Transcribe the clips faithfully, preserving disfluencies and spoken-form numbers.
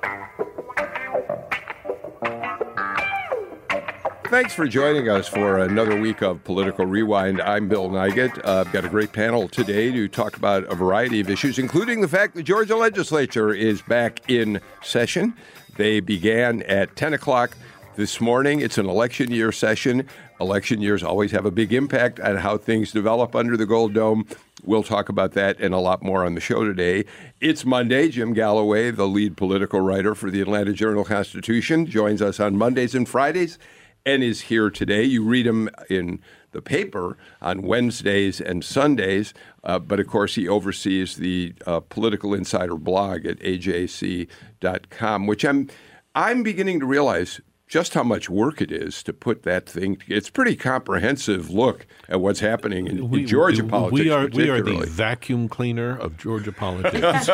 Thanks for joining us for another week of Political Rewind. I'm Bill Nigut. Uh, I've got a great panel today to talk about a variety of issues, including the fact the Georgia legislature is back in session. They began at ten o'clock this morning. It's an election year session. Election years always have a big impact on how things develop under the Gold Dome. We'll talk about that and a lot more on the show today. It's Monday. Jim Galloway, the lead political writer for the Atlanta Journal-Constitution, joins us on Mondays and Fridays and is here today. You read him in the paper on Wednesdays and Sundays, uh, but of course he oversees the uh, Political Insider blog at A J C dot com, which I'm I'm beginning to realize just how much work it is to put that thing. It's a pretty comprehensive look at what's happening in, we, in Georgia we, politics. We are we are particularly. the vacuum cleaner of Georgia politics.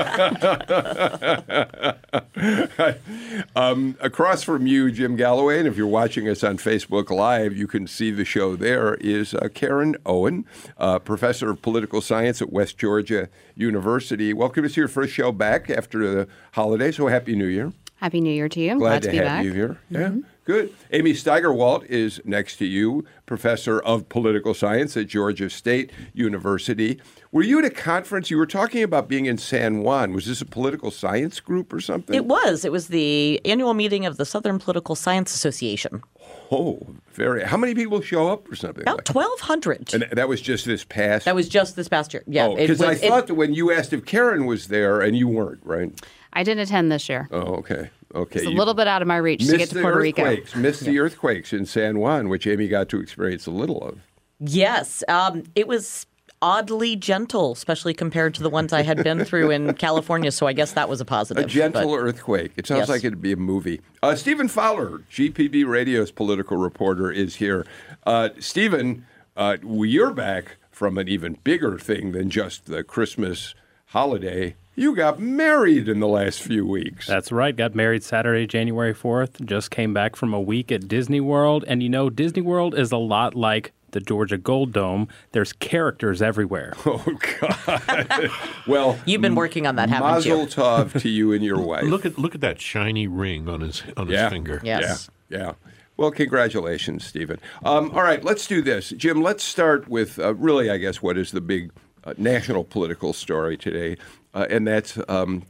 um, across from you, Jim Galloway, and if you're watching us on Facebook Live, you can see the show there, is uh, Karen Owen, uh, professor of political science at West Georgia University. Welcome to your first show back after the holiday, so Happy New Year. Happy New Year to you. I'm glad, glad to, to be have back. you here. Yeah, mm-hmm. Good. Amy Steigerwalt is next to you, professor of political science at Georgia State University. Were you at a conference? You were talking about being in San Juan. Was this a political science group or something? It was. It was the annual meeting of the Southern Political Science Association. Oh, very. How many people show up for something About like twelve hundred. that? And that was just this past? That was just this past year. Yeah. Oh, because I it, thought that when you asked if Karen was there, and you weren't, right? I didn't attend this year. Oh, okay. Okay. It's a You little bit out of my reach to get to Puerto Rico. Missed the earthquakes. Missed the earthquakes in San Juan, which Amy got to experience a little of. Yes. Um, it was oddly gentle, especially compared to the ones I had been through in California. So I guess that was a positive. A gentle but, earthquake. It sounds yes. like it'd be a movie. Uh, Stephen Fowler, G P B Radio's political reporter, is here. Uh, Stephen, uh, you're back from an even bigger thing than just the Christmas holiday. You got married in the last few weeks. That's right. Got married Saturday, January fourth. Just came back from a week at Disney World. And, you know, Disney World is a lot like the Georgia Gold Dome. There's characters everywhere. Oh, God. Well, you've been working on that, haven't you? Mazel tov to you and your wife. Look at look at that shiny ring on his on yeah. his finger. Yes. Yeah, yeah. Well, congratulations, Stephen. Um, all right, let's do this. Jim, let's start with uh, really, I guess, what is the big uh, national political story today, uh, and that's um,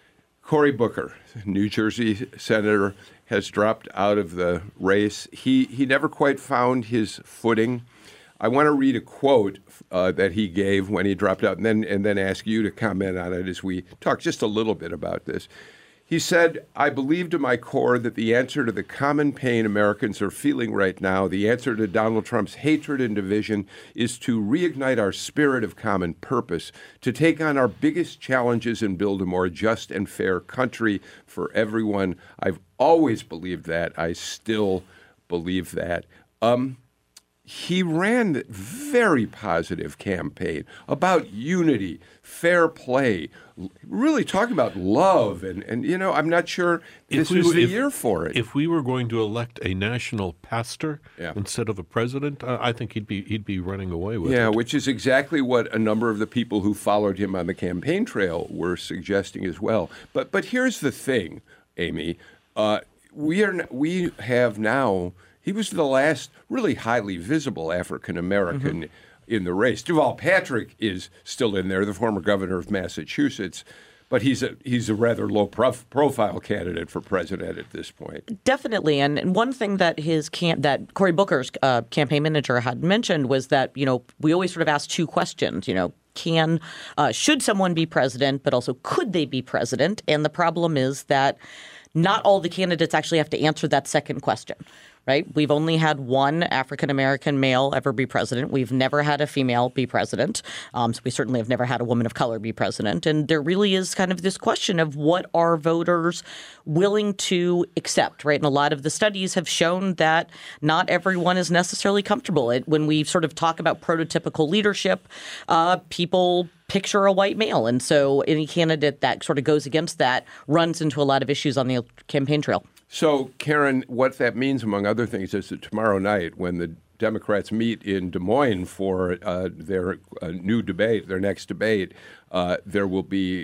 Cory Booker, New Jersey senator, has dropped out of the race. He he never quite found his footing. I want to read a quote uh, that he gave when he dropped out, and then and then ask you to comment on it as we talk just a little bit about this. He said, "I believe to my core that the answer to the common pain Americans are feeling right now, the answer to Donald Trump's hatred and division, is to reignite our spirit of common purpose, to take on our biggest challenges and build a more just and fair country for everyone. I've always believed that. I still believe that." Um, He ran a very positive campaign about unity, fair play, really talking about love. And, and you know, I'm not sure this we was were, the if, year for it. If we were going to elect a national pastor yeah. instead of a president, uh, I think he'd be he'd be running away with yeah, it. which is exactly what a number of the people who followed him on the campaign trail were suggesting as well. But but here's the thing, Amy. Uh, we are we have now... He was the last really highly visible African-American mm-hmm. in the race. Deval Patrick is still in there, the former governor of Massachusetts, but he's a he's a rather low-profile candidate for president at this point. Definitely, and one thing that his camp, that Cory Booker's uh, campaign manager had mentioned was that, you know, we always sort of ask two questions, you know, can, uh, should someone be president, but also could they be president? And the problem is that not all the candidates actually have to answer that second question. Right? We've only had one African-American male ever be president. We've never had a female be president. Um, so we certainly have never had a woman of color be president. And there really is kind of this question of what are voters willing to accept, right? And a lot of the studies have shown that not everyone is necessarily comfortable. It, when we sort of talk about prototypical leadership, uh, people picture a white male. And so any candidate that sort of goes against that runs into a lot of issues on the campaign trail. So, Karen, what that means, among other things, is that tomorrow night, when the Democrats meet in Des Moines for uh, their uh, new debate, their next debate, uh, there will be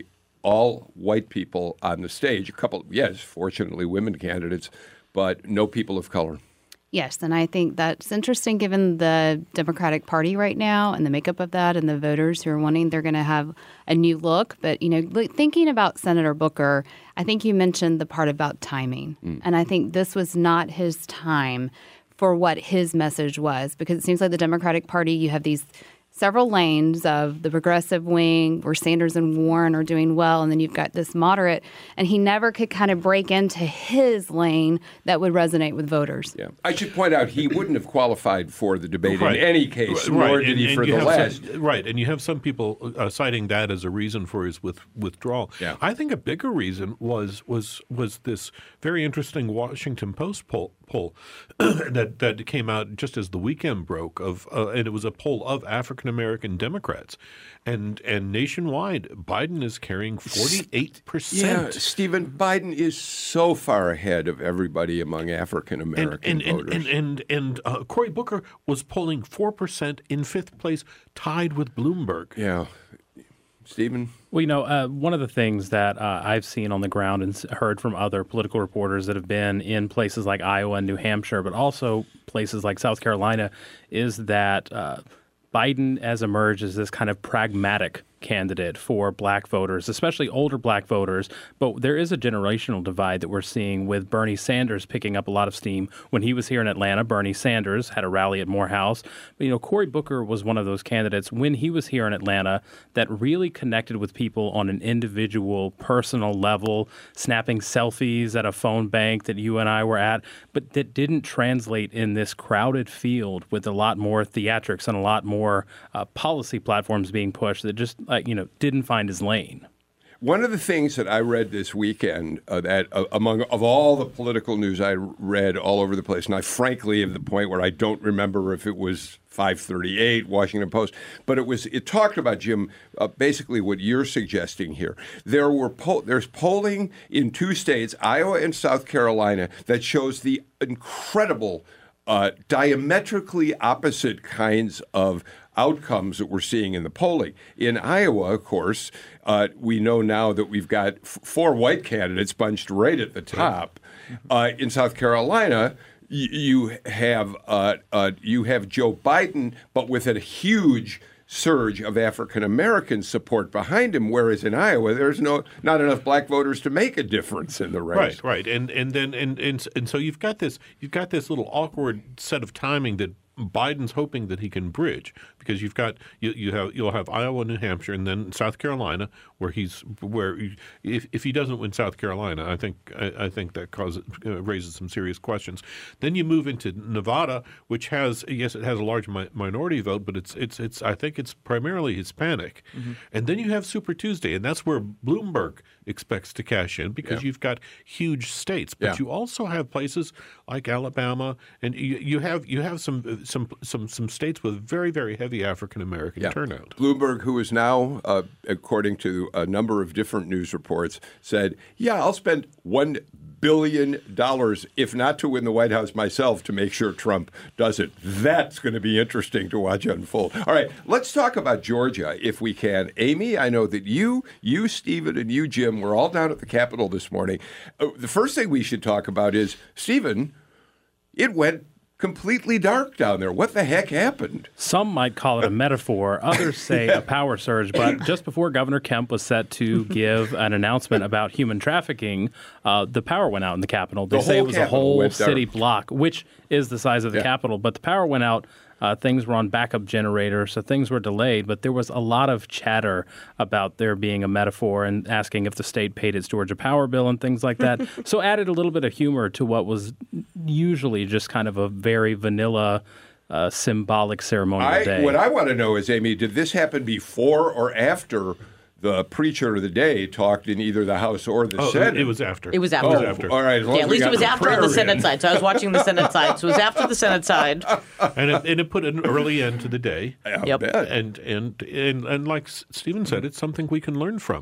all white people on the stage. A couple, yes, fortunately, women candidates, but no people of color. Yes, and I think that's interesting given the Democratic Party right now and the makeup of that and the voters who are wanting they're going to have a new look. But, you know, thinking about Senator Booker, I think you mentioned the part about timing. Mm. And I think this was not his time for what his message was, because it seems like the Democratic Party, you have these several lanes of the progressive wing where Sanders and Warren are doing well, and then you've got this moderate, and he never could kind of break into his lane that would resonate with voters. Yeah, I should point out he wouldn't have qualified for the debate right. in any case, right. nor did and, he and for the last. Some, right, and you have some people uh, citing that as a reason for his with, withdrawal. Yeah. I think a bigger reason was was was this very interesting Washington Post poll, poll that that came out just as the weekend broke of, uh, and it was a poll of African American Democrats, and and nationwide, Biden is carrying forty-eight percent. Yeah, Stephen, Biden is so far ahead of everybody among African American and, and, voters. And and and, and uh, Cory Booker was polling four percent in fifth place, tied with Bloomberg. Yeah. Stephen? Well, you know, uh, one of the things that uh, I've seen on the ground and heard from other political reporters that have been in places like Iowa and New Hampshire, but also places like South Carolina, is that uh, Biden has emerged as this kind of pragmatic candidate for black voters, especially older black voters. But there is a generational divide that we're seeing with Bernie Sanders picking up a lot of steam. When he was here in Atlanta, Bernie Sanders had a rally at Morehouse. But, you know, Cory Booker was one of those candidates when he was here in Atlanta that really connected with people on an individual, personal level, snapping selfies at a phone bank that you and I were at, but that didn't translate in this crowded field with a lot more theatrics and a lot more uh, policy platforms being pushed that just Uh, you know, didn't find his lane. One of the things that I read this weekend uh, that uh, among of all the political news I read all over the place, and I frankly am at the point where I don't remember if it was five thirty-eight, Washington Post, but it was it talked about, Jim, uh, basically what you're suggesting here. There were po- there's polling in two states, Iowa and South Carolina, that shows the incredible uh, diametrically opposite kinds of outcomes that we're seeing in the polling. In Iowa, of course, uh, we know now that we've got f- four white candidates bunched right at the top. Uh, in South Carolina, y- you have uh, uh, you have Joe Biden, but with a huge surge of African American support behind him, whereas in Iowa there's no not enough black voters to make a difference in the race. Right, right, and and then and and and so you've got this you've got this little awkward set of timing that Biden's hoping that he can bridge, because you've got you, you have you'll have Iowa, New Hampshire, and then South Carolina, where he's where if if he doesn't win South Carolina, I think I, I think that causes uh, raises some serious questions. Then you move into Nevada, which has yes, it has a large mi- minority vote, but it's it's it's I think it's primarily Hispanic. Mm-hmm. And then you have Super Tuesday, and that's where Bloomberg expects to cash in, because yeah. you've got huge states, but yeah. you also have places like Alabama, and you, you have you have some. Some some some states with very, very heavy African American yeah. turnout. Bloomberg, who is now, uh, according to a number of different news reports, said, yeah, I'll spend one billion dollars, if not to win the White House myself, to make sure Trump does it. That's going to be interesting to watch unfold. All right, let's talk about Georgia, if we can. Amy, I know that you, you, Stephen, and you, Jim, were all down at the Capitol this morning. Uh, the first thing we should talk about is, Stephen, it went completely dark down there. What the heck happened? Some might call it a metaphor. Others say yeah. a power surge. But just before Governor Kemp was set to give an announcement about human trafficking, uh, the power went out in the Capitol. They the say it was a whole city dark. block, which is the size of the yeah. Capitol. But the power went out. Uh, things were on backup generators, so things were delayed. But there was a lot of chatter about there being a metaphor and asking if the state paid its Georgia power bill and things like that. So added a little bit of humor to what was usually just kind of a very vanilla, uh, symbolic ceremonial I, day. What I want to know is, Amy, did this happen before or after the preacher of the day talked in either the House or the oh, Senate? It was after. It was after. Oh, it was after. All right. As long yeah, as at we least got it was the after on the prayer Senate in. side. So I was watching the Senate side. So it was after the Senate side. and, it, and it put an early end to the day. I Yep. bet. And, and and and like Stephen said, it's something we can learn from.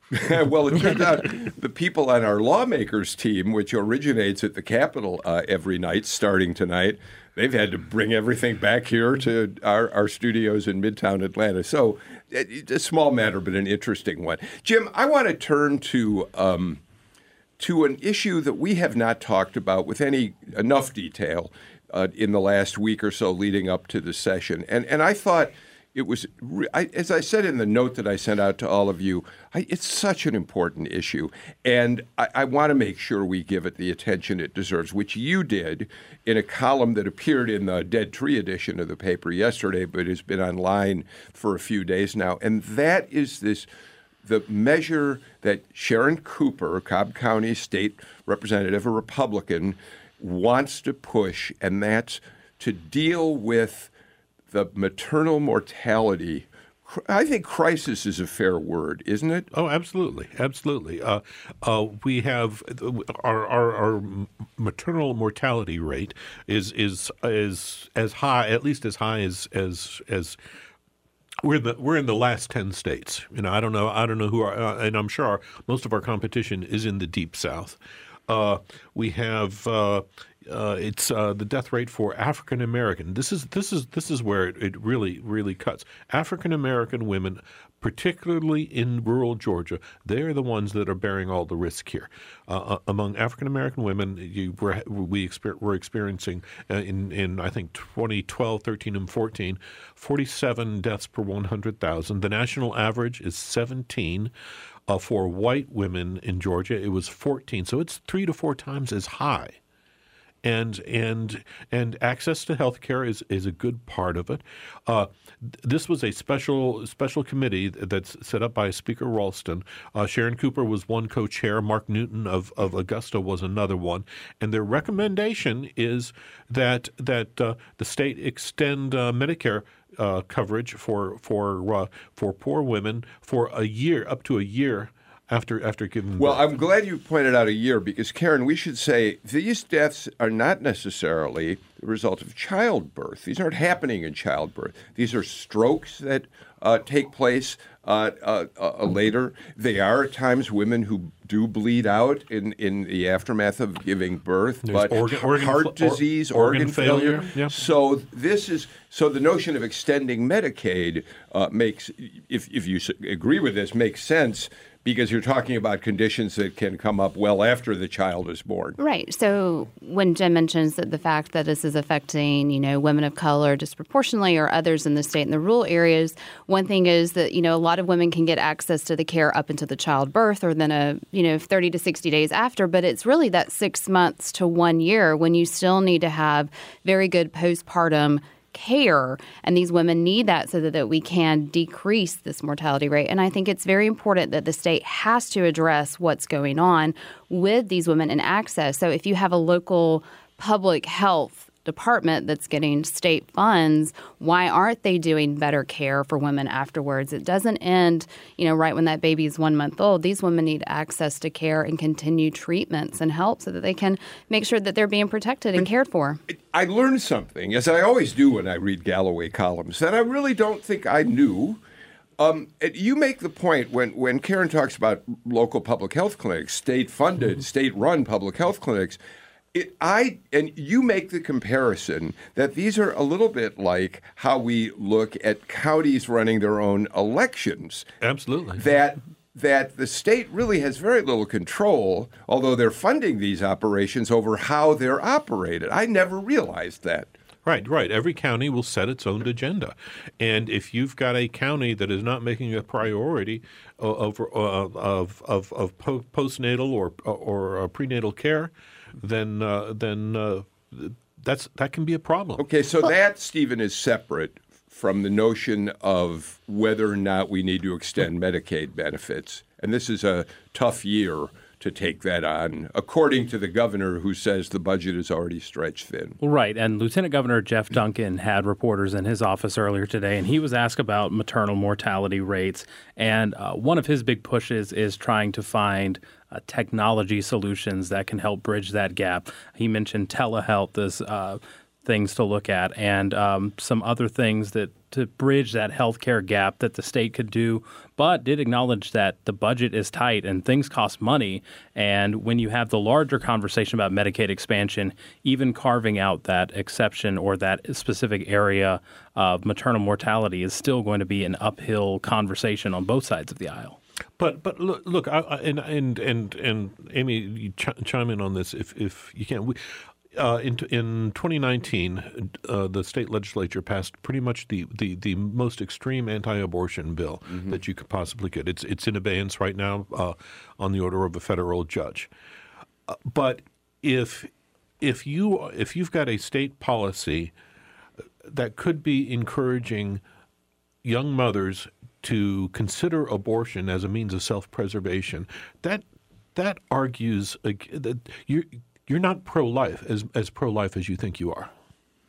Well, it turns out the people on our lawmakers team, which originates at the Capitol uh, every night, starting tonight, they've had to bring everything back here to our, our studios in Midtown Atlanta. So it's a small matter, but an interesting one. Jim, I want to turn to um, to an issue that we have not talked about with any enough detail uh, in the last week or so leading up to the session. And and I thought it was, I, as I said in the note that I sent out to all of you, I, it's such an important issue. And I, I want to make sure we give it the attention it deserves, which you did in a column that appeared in the Dead Tree edition of the paper yesterday, but has been online for a few days now. And that is this, the measure that Sharon Cooper, Cobb County State Representative, a Republican, wants to push, and that's to deal with the maternal mortality. I think crisis is a fair word, isn't it? Oh, absolutely, absolutely. Uh, uh, we have our, our our maternal mortality rate is is is as high, at least as high as as as. We're in the we're in the last ten states. You know, I don't know I don't know who are, uh, and I'm sure our, most of our competition is in the Deep South. Uh, we have. Uh, Uh, it's uh, the death rate for African American. This is this is this is where it, it really really cuts. African American women, particularly in rural Georgia, they are the ones that are bearing all the risk here. Uh, among African American women, you were, we exper- were experiencing uh, in in I think twenty twelve, thirteen, and fourteen, forty-seven deaths per one hundred thousand. The national average is seventeen. Uh, for white women in Georgia, it was fourteen. So it's three to four times as high. And and and access to health care is, is a good part of it. Uh, this was a special special committee that's set up by Speaker Ralston. Uh, Sharon Cooper was one co-chair. Mark Newton of, of Augusta was another one. And their recommendation is that that uh, the state extend uh, Medicare uh, coverage for for uh, for poor women for a year, up to a year. After after giving Well, birth. I'm glad you pointed out a year because, Karen, we should say these deaths are not necessarily the result of childbirth. These aren't happening in childbirth. These are strokes that uh, take place uh, uh, uh, later. They are at times women who do bleed out in, in the aftermath of giving birth, There's but organ, organ, heart or, disease, organ, organ, failure. failure. Yeah. So this is so the notion of extending Medicaid uh, makes, if if you agree with this, makes sense. Because you're talking about conditions that can come up well after the child is born. Right. So when Jim mentions that the fact that this is affecting, you know, women of color disproportionately or others in the state in the rural areas, one thing is that, you know, a lot of women can get access to the care up until the childbirth or then a, you know, thirty to sixty days after. But it's really that six months to one year when you still need to have very good postpartum care, and these women need that so that, that we can decrease this mortality rate. And I think it's very important that the state has to address what's going on with these women and access. So if you have a local public health department that's getting state funds, why aren't they doing better care for women afterwards? It doesn't end, you know, right when that baby is one month old. These women need access to care and continued treatments and help so that they can make sure that they're being protected and cared for. I learned something, as I always do when I read Galloway columns, that I really don't think I knew. Um, you make the point when, when Karen talks about local public health clinics, state-funded, mm-hmm. state-run public health clinics. It, I and you make the comparison that these are a little bit like how we look at counties running their own elections. Absolutely. That that the state really has very little control, although they're funding these operations, over how they're operated. I never realized that. Right, right. Every county will set its own agenda. And if you've got a county that is not making a priority of, of, of, of, of postnatal or, or uh, prenatal care, then uh, then uh, that's that can be a problem. Okay, so that, Stephen, is separate from the notion of whether or not we need to extend Medicaid benefits. And this is a tough year to take that on, according to the governor who says the budget is already stretched thin. Right. And Lieutenant Governor Jeff Duncan had reporters in his office earlier today, and he was asked about maternal mortality rates. And uh, one of his big pushes is trying to find uh, technology solutions that can help bridge that gap. He mentioned telehealth as uh, things to look at and um, some other things that to bridge that health care gap that the state could do, but did acknowledge that the budget is tight and things cost money. And when you have the larger conversation about Medicaid expansion, even carving out that exception or that specific area of maternal mortality is still going to be an uphill conversation on both sides of the aisle. But but look, look I, I, and and and and Amy, you ch- chime in on this if if you can. We, uh, in in twenty nineteen, uh, the state legislature passed pretty much the, the, the most extreme anti-abortion bill mm-hmm. that you could possibly get. It's it's in abeyance right now uh, on the order of a federal judge. Uh, but if if you if you've got a state policy that could be encouraging young mothers to consider abortion as a means of self-preservation, that that argues uh, that you're you're not pro-life as as pro-life as you think you are.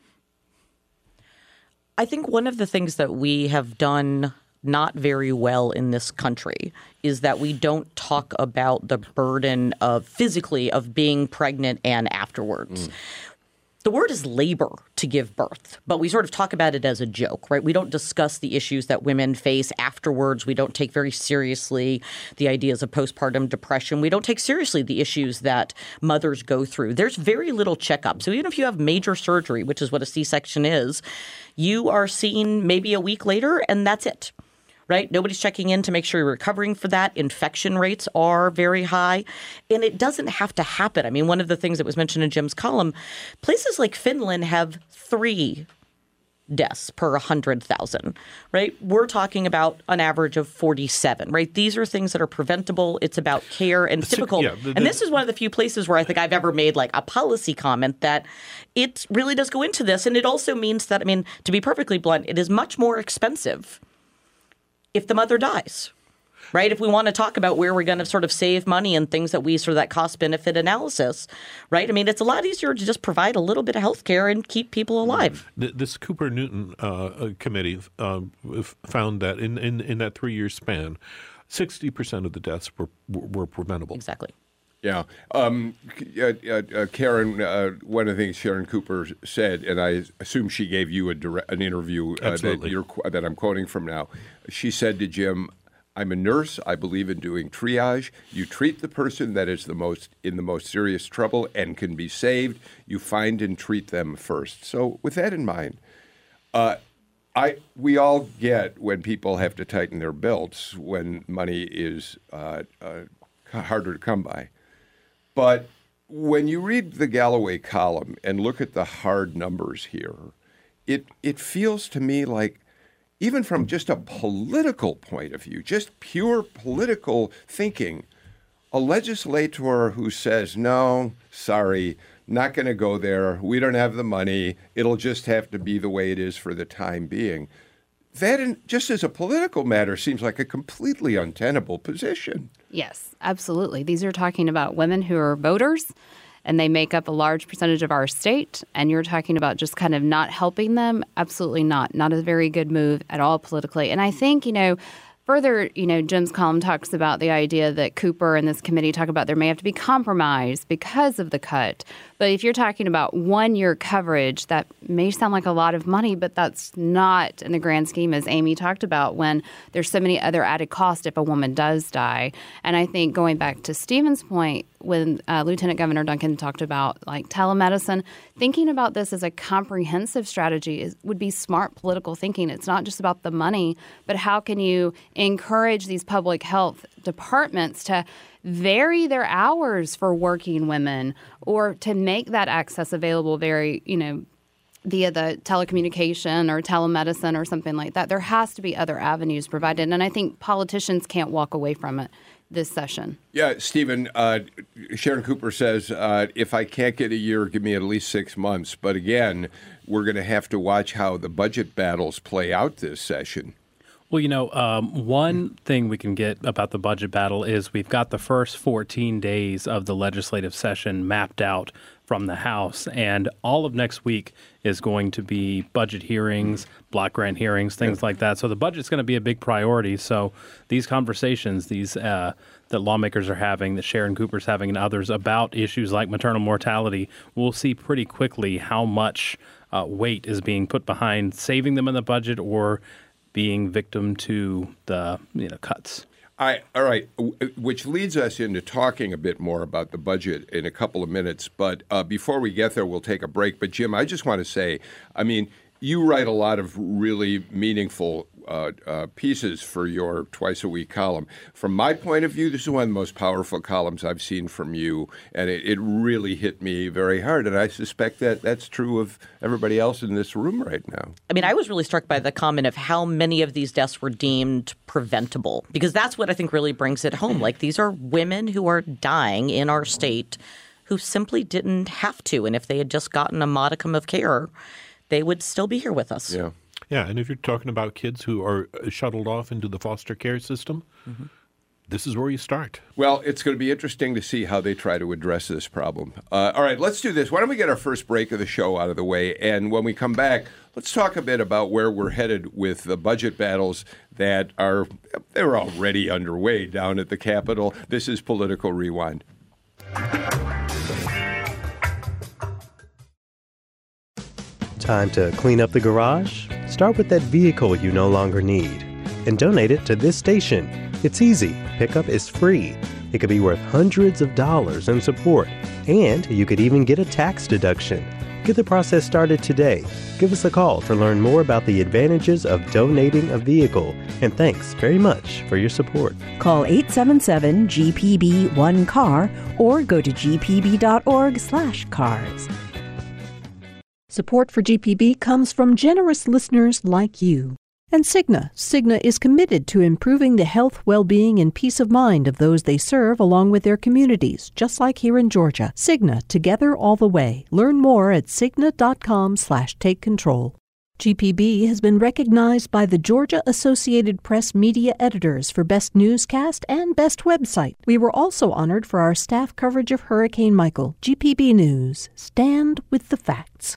I think one of the things that we have done not very well in this country is that we don't talk about the burden of physically of being pregnant and afterwards. Mm. The word is labor to give birth, but we sort of talk about it as a joke, right? We don't discuss the issues that women face afterwards. We don't take very seriously the ideas of postpartum depression. We don't take seriously the issues that mothers go through. There's very little checkup. So even if you have major surgery, which is what a C-section is, you are seen maybe a week later and that's it. Right? Nobody's checking in to make sure you're recovering for that. Infection rates are very high. And it doesn't have to happen. I mean, one of the things that was mentioned in Jim's column, places like Finland have three deaths per one hundred thousand, right? We're talking about an average of forty-seven, right? These are things that are preventable. It's about care and typical. Yeah, the, the, and this is one of the few places where I think I've ever made like a policy comment that it really does go into this. And it also means that, I mean, to be perfectly blunt, it is much more expensive if the mother dies, right? If we want to talk about where we're going to sort of save money and things that we sort of that cost-benefit analysis, right? I mean, it's a lot easier to just provide a little bit of health care and keep people alive. This Cooper-Newton uh, committee uh, found that in, in, in that three-year span, sixty percent of the deaths were, were preventable. Exactly. Yeah. Um, uh, uh, Karen, uh, one of the things Sharon Cooper said, and I assume she gave you a direct, an interview uh, that, you're, that I'm quoting from now. She said to Jim, I'm a nurse. I believe in doing triage. You treat the person that is the most in the most serious trouble and can be saved. You find and treat them first. So with that in mind, uh, I we all get when people have to tighten their belts when money is uh, uh, harder to come by. But when you read the Galloway column and look at the hard numbers here, it it feels to me like, even from just a political point of view, just pure political thinking, a legislator who says, no, sorry, not going to go there, we don't have the money, it'll just have to be the way it is for the time being. That, in, just as a political matter, seems like a completely untenable position. Yes, absolutely. These are talking about women who are voters, and they make up a large percentage of our state, and you're talking about just kind of not helping them? Absolutely not. Not a very good move at all politically. And I think, you know, further, you know, Jim's column talks about the idea that Cooper and this committee talk about there may have to be compromise because of the cut. But if you're talking about one-year coverage, that may sound like a lot of money, but that's not in the grand scheme, as Amy talked about, when there's so many other added costs if a woman does die. And I think going back to Stephen's point, when uh, Lieutenant Governor Duncan talked about like telemedicine, thinking about this as a comprehensive strategy is, would be smart political thinking. It's not just about the money, but how can you encourage these public health departments to vary their hours for working women or to make that access available very, you know, via the telecommunication or telemedicine or something like that. There has to be other avenues provided. And I think politicians can't walk away from it this session. Yeah, Stephen, uh, Sharon Cooper says, uh, if I can't get a year, give me at least six months. But again, we're going to have to watch how the budget battles play out this session. Well, you know, um, one thing we can get about the budget battle is we've got the first fourteen days of the legislative session mapped out from the House, and all of next week is going to be budget hearings, block grant hearings, things like that. So the budget's going to be a big priority. So these conversations, these uh, that lawmakers are having, that Sharon Cooper's having, and others about issues like maternal mortality, we'll see pretty quickly how much uh, weight is being put behind saving them in the budget or being victim to the you know cuts. I, all right, which leads us into talking a bit more about the budget in a couple of minutes. But uh, before we get there, we'll take a break. But, Jim, I just want to say, I mean, you write a lot of really meaningful uh, uh, pieces for your twice-a-week column. From my point of view, this is one of the most powerful columns I've seen from you, and it, it really hit me very hard. And I suspect that that's true of everybody else in this room right now. I mean, I was really struck by the comment of how many of these deaths were deemed preventable, because that's what I think really brings it home. Like, these are women who are dying in our state who simply didn't have to. And if they had just gotten a modicum of care, they would still be here with us. Yeah. Yeah, and if you're talking about kids who are shuttled off into the foster care system, mm-hmm. this is where you start. Well, it's going to be interesting to see how they try to address this problem. Uh, all right, let's do this. Why don't we get our first break of the show out of the way? And when we come back, let's talk a bit about where we're headed with the budget battles that are they're already underway down at the Capitol. This is Political Rewind. Time to clean up the garage? Start with that vehicle you no longer need and donate it to this station. It's easy. Pickup is free. It could be worth hundreds of dollars in support, and you could even get a tax deduction. Get the process started today. Give us a call to learn more about the advantages of donating a vehicle, and thanks very much for your support. Call eight seven seven G P B one C A R or go to g p b dot org slash cars. Support for G P B comes from generous listeners like you. And Cigna. Cigna is committed to improving the health, well-being, and peace of mind of those they serve along with their communities, just like here in Georgia. Cigna, together all the way. Learn more at cigna.com slash take control. G P B has been recognized by the Georgia Associated Press media editors for Best Newscast and Best Website. We were also honored for our staff coverage of Hurricane Michael. G P B News. Stand with the facts.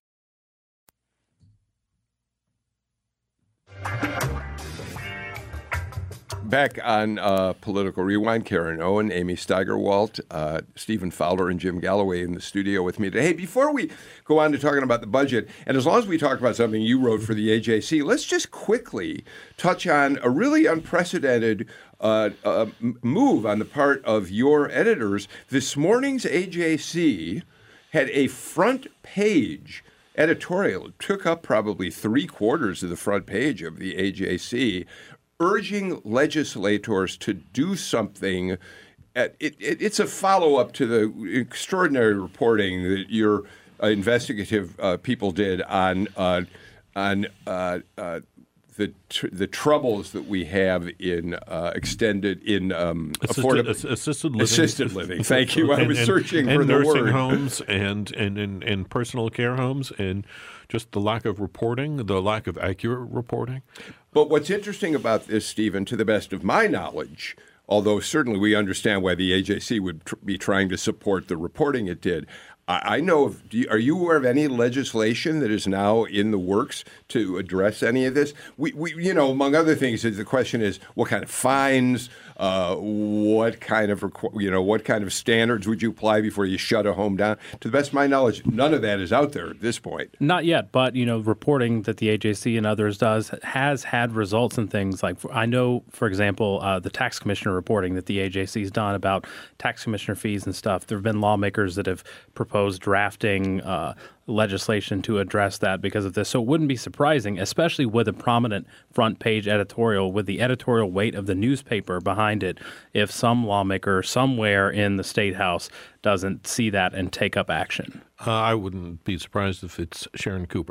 Back on uh, Political Rewind, Karen Owen, Amy Steigerwalt, uh, Stephen Fowler, and Jim Galloway in the studio with me today. Hey, before we go on to talking about the budget, and as long as we talk about something you wrote for the A J C, let's just quickly touch on a really unprecedented uh, uh, move on the part of your editors. This morning's A J C had a front page editorial. It took up probably three quarters of the front page of the A J C, urging legislators to do something. At, it, it, it's a follow-up to the extraordinary reporting that your uh, investigative uh, people did on uh, on uh, uh, the tr- the troubles that we have in uh, extended in um, assisted, affordable assisted living. Assisted living. Thank you. I and, was and, searching and for the nursing word. homes and, and, and, and personal care homes, and just the lack of reporting, the lack of accurate reporting. But what's interesting about this, Stephen, to the best of my knowledge, although certainly we understand why the A J C would tr- be trying to support the reporting it did, I, I know of, do you, are you aware of any legislation that is now in the works to address any of this? We, we you know, among other things, the question is what kind of fines, uh, what kind of, you know, what kind of standards would you apply before you shut a home down? To the best of my knowledge, none of that is out there at this point. Not yet, but, you know, reporting that the A J C and others does has had results in things like, I know, for example, uh, the tax commissioner reporting that the A J C's done about tax commissioner fees and stuff. There have been lawmakers that have proposed drafting uh, legislation to address that because of this. So it wouldn't be surprising, especially with a prominent front page editorial with the editorial weight of the newspaper behind it, if some lawmaker somewhere in the State House doesn't see that and take up action. Uh, I wouldn't be surprised if it's Sharon Cooper.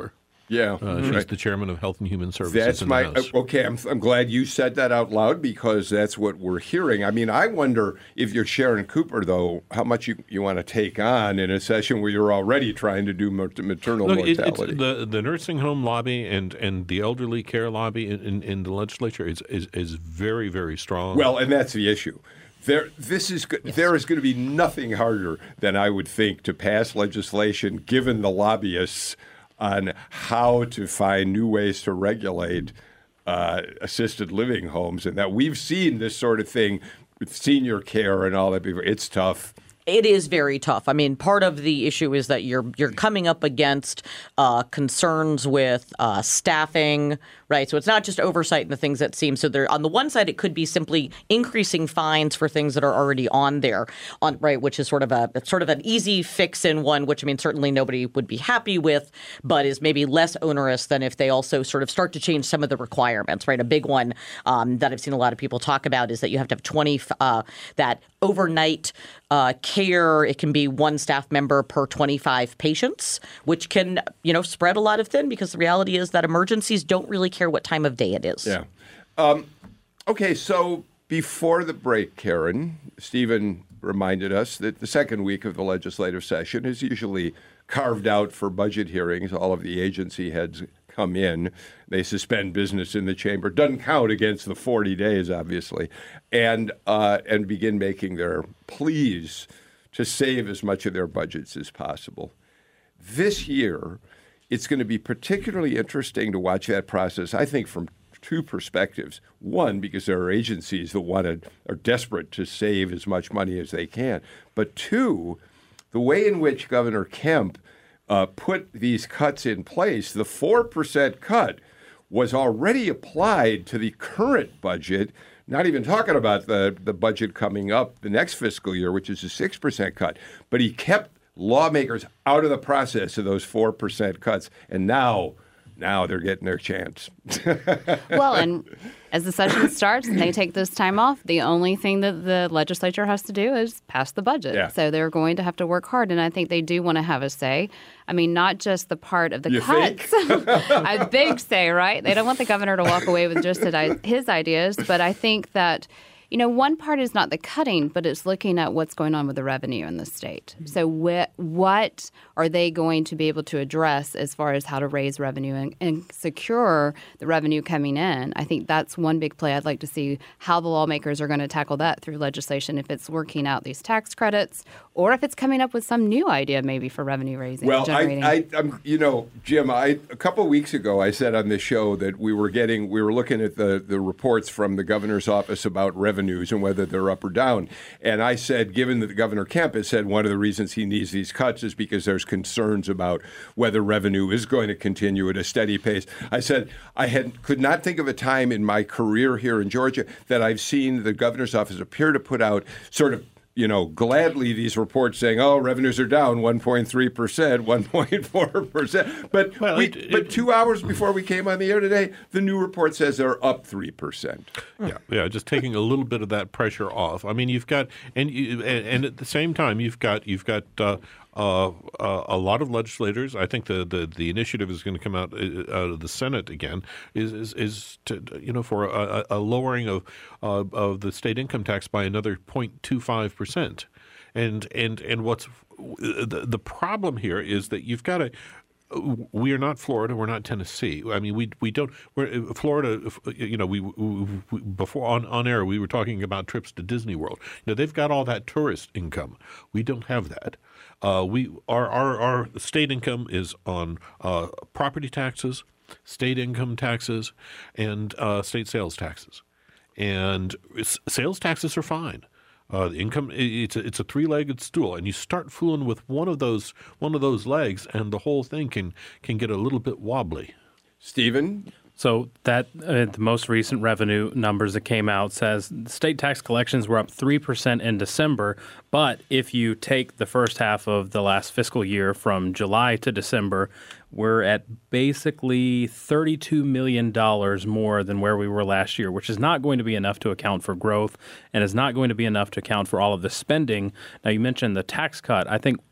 Yeah, Uh, she's right. the chairman of Health and Human Services. That's in my the House. okay. I'm I'm glad you said that out loud because that's what we're hearing. I mean, I wonder if you're Sharon Cooper, though, how much you, you want to take on in a session where you're already trying to do mat- maternal Look, it, mortality. it's the the nursing home lobby and, and the elderly care lobby in, in, in the legislature is, is is very very strong. Well, and that's the issue. There, this is go- there is going to be nothing harder than I would think to pass legislation, given the lobbyists, on how to find new ways to regulate uh, assisted living homes, and that we've seen this sort of thing with senior care and all that before. It's tough. It is very tough. I mean, part of the issue is that you're you're coming up against uh, concerns with uh, staffing, right? So it's not just oversight and the things that seem. So there, on the one side, it could be simply increasing fines for things that are already on there, on right, which is sort of a it's sort of an easy fix in one, which I mean certainly nobody would be happy with, but is maybe less onerous than if they also sort of start to change some of the requirements, right? A big one um, that I've seen a lot of people talk about is that you have to have twenty uh, that overnight uh, care. It can be one staff member per twenty-five patients, which can, you know, spread a lot of thin because the reality is that emergencies don't really care what time of day it is. Yeah. Um, okay, so before the break, Karen, Stephen reminded us that the second week of the legislative session is usually carved out for budget hearings. All of the agency heads come in. They suspend business in the chamber. Doesn't count against the forty days, obviously, and uh, and begin making their pleas to save as much of their budgets as possible. This year, it's going to be particularly interesting to watch that process, I think, from two perspectives. One, because there are agencies that want to, are desperate to save as much money as they can. But two, the way in which Governor Kemp uh, put these cuts in place, the four percent cut was already applied to the current budget, not even talking about the, the budget coming up the next fiscal year, which is a six percent cut. But he kept lawmakers out of the process of those four percent cuts. And now, now they're getting their chance. Well, and as the session starts and they take this time off, the only thing that the legislature has to do is pass the budget. Yeah. So they're going to have to work hard. And I think they do want to have a say. I mean, not just the part of the You cuts, a big say, right? They don't want the governor to walk away with just his ideas. But I think that, you know, one part is not the cutting, but it's looking at what's going on with the revenue in the state. So wh- what are they going to be able to address as far as how to raise revenue and, and secure the revenue coming in? I think that's one big play. I'd like to see how the lawmakers are going to tackle that through legislation, if it's working out these tax credits or if it's coming up with some new idea maybe for revenue raising. Well, generating. I, I, I'm, you know, Jim, I a couple of weeks ago I said on this show that we were getting, we were looking at the the reports from the governor's office about revenues and whether they're up or down. And I said, given that Governor Kemp has said one of the reasons he needs these cuts is because there's concerns about whether revenue is going to continue at a steady pace. I said I had could not think of a time in my career here in Georgia that I've seen the governor's office appear to put out sort of, you know, gladly these reports saying, oh, revenues are down one point three percent, one point four percent. But Well, we, it- it- but two hours before we came on the air today, the new report says they're up three percent. Yeah, yeah, just taking a little bit of that pressure off. I mean, you've got, and you, and, and at the same time, you've got you've got uh, uh, uh, a lot of legislators. I think the, the, the initiative is going to come out, uh, out of the Senate again. Is is, is to, you know for a, a lowering of uh, of the state income tax by another zero point two five percent, and and and what's the the problem here is that you've got to. We are not Florida. We're not Tennessee. I mean, we we don't. We're Florida. You know, we, we, we before on, on air we were talking about trips to Disney World. You know, they've got all that tourist income. We don't have that. Uh, we our, our our state income is on uh, property taxes, state income taxes, and uh, state sales taxes. And sales taxes are fine. Uh, the income it's a, it's a three-legged stool, and you start fooling with one of those one of those legs, and the whole thing can can get a little bit wobbly. Stephen? So that uh, the most recent revenue numbers that came out says state tax collections were up three percent in December, but if you take the first half of the last fiscal year from July to December, we're at basically thirty-two million dollars more than where we were last year, which is not going to be enough to account for growth and is not going to be enough to account for all of the spending. Now, you mentioned the tax cut. I think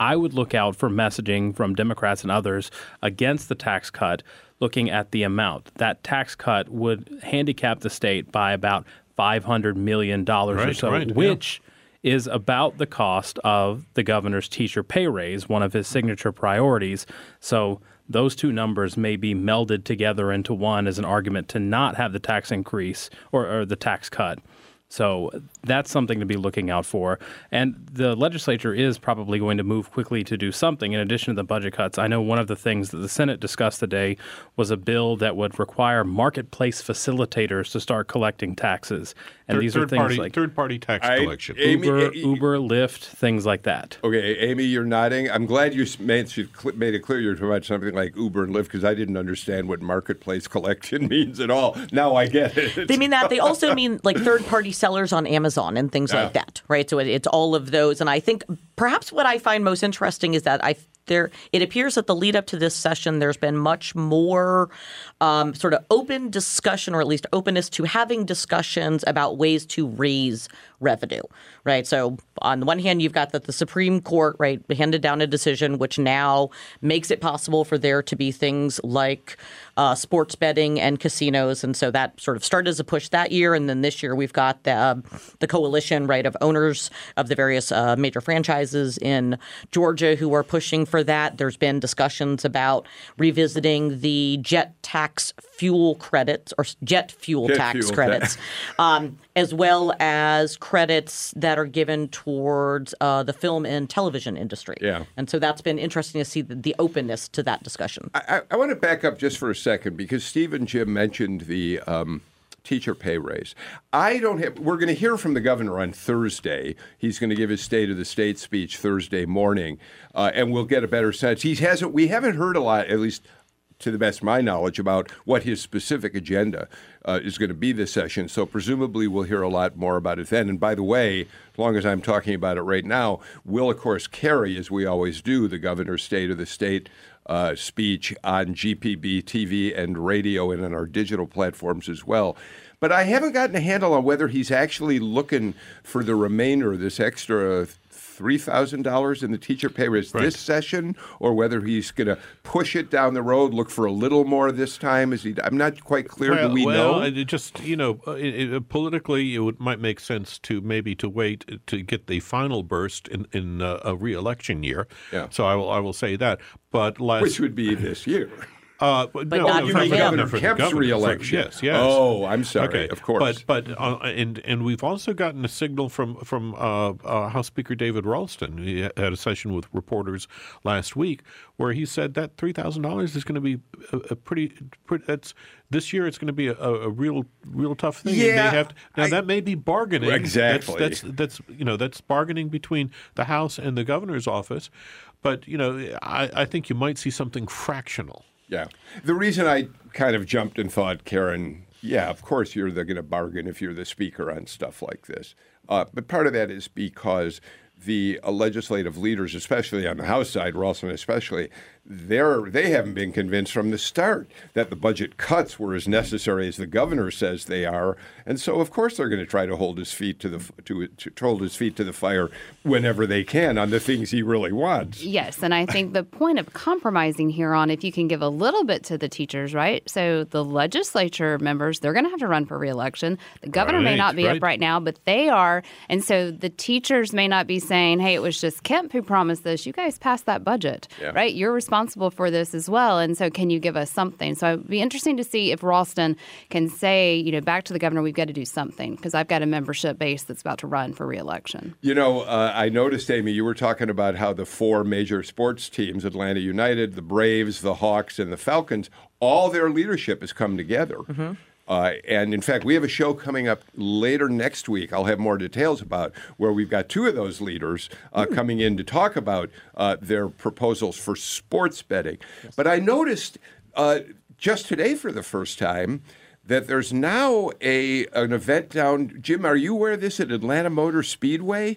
I would look out for messaging from Democrats and others against the tax cut, looking at the amount. That tax cut would handicap the state by about five hundred million dollars right, or so, right, which yeah. is about the cost of the governor's teacher pay raise, one of his signature priorities. So those two numbers may be melded together into one as an argument to not have the tax increase or, or the tax cut. So that's something to be looking out for. And the legislature is probably going to move quickly to do something in addition to the budget cuts. I know one of the things that the Senate discussed today was a bill that would require marketplace facilitators to start collecting taxes. And third, these are third things party, like third-party tax I- collection. Amy- Uber, A- Uber, Lyft, things like that. Okay, Amy, you're nodding. I'm glad you made, made it clear you're talking about something like Uber and Lyft because I didn't understand what marketplace collection means at all. Now I get it. They mean that. They also mean like third-party sellers on Amazon and things Yeah. like that, right? So it, it's all of those. And I think perhaps what I find most interesting is that I there it appears that the lead up to this session, there's been much more um, sort of open discussion, or at least openness to having discussions about ways to raise revenue, right? So on the one hand, you've got that the Supreme Court, right, handed down a decision which now makes it possible for there to be things like uh, sports betting and casinos. And so that sort of started as a push that year. And then this year we've got the, uh, the coalition, right, of owners of the various uh, major franchises in Georgia who are pushing for that. There's been discussions about revisiting the jet tax fuel credits or jet fuel Jet tax fuel credits, um, as well as credits that are given towards uh, the film and television industry. Yeah. And so that's been interesting to see the, the openness to that discussion. I, I, I want to back up just for a second because Steve and Jim mentioned the um, teacher pay raise. I don't have. We're going to hear from the governor on Thursday. He's going to give his State of the State speech Thursday morning, uh, and we'll get a better sense. He hasn't. We haven't heard a lot, at least to the best of my knowledge, about what his specific agenda uh, is going to be this session. So presumably we'll hear a lot more about it then. And by the way, as long as I'm talking about it right now, we'll, of course, carry, as we always do, the governor's State of the State uh, speech on G P B T V and radio and on our digital platforms as well. But I haven't gotten a handle on whether he's actually looking for the remainder of this extra three thousand dollars in the teacher pay raise Right. this session, or whether he's going to push it down the road, look for a little more this time. Is he? I'm not quite clear. Well, Do we well, know? it just you know, it, it, politically, it would, might make sense to maybe to wait to get the final burst in in uh, a re-election year. Yeah. So I will I will say that. But last Which would be this year. Uh, but But no, not no, for for him. the Governor for the Kemp's governor. re-election. For- yes, yes. Oh, I'm sorry. Okay, Of course. But but uh, and and we've also gotten a signal from from uh, uh, House Speaker David Ralston. He had a session with reporters last week where he said that three thousand dollars is going to be a, a pretty, pretty. That's this year. It's going to be a, a real real tough thing. And Yeah, they have to, now I- that may be bargaining. Exactly. That's, that's that's you know that's bargaining between the House and the governor's office. But you know I, I think you might see something fractional. Yeah. The reason I kind of jumped and thought, Karen, yeah, of course you're going to bargain if you're the speaker on stuff like this. Uh, but part of that is because the uh, legislative leaders, especially on the House side, Ralston especially, they're, they haven't been convinced from the start that the budget cuts were as necessary as the governor says they are. And so, of course, they're going to try to hold his feet to the to, to hold his feet to the fire whenever they can on the things he really wants. Yes, and I think the point of compromising here on if you can give a little bit to the teachers, right? So the legislature members, they're going to have to run for reelection. The governor may Right, not be right. up right now, but they are. And so the teachers may not be saying, hey, it was just Kemp who promised this. You guys passed that budget, Yeah. right? You're responsible for this as well. And so can you give us something? So it'd be interesting to see if Ralston can say, you know, back to the governor, we've got to do something because I've got a membership base that's about to run for reelection. You know, uh, I noticed, Amy, you were talking about how the four major sports teams, Atlanta United, the Braves, the Hawks, and the Falcons, all their leadership has come together. Mm-hmm. Uh, and in fact, we have a show coming up later next week. I'll have more details about where we've got two of those leaders uh, Hmm. coming in to talk about uh, their proposals for sports betting. Yes. But I noticed uh, just today for the first time that there's now a an event down. Jim, are you aware of this at Atlanta Motor Speedway,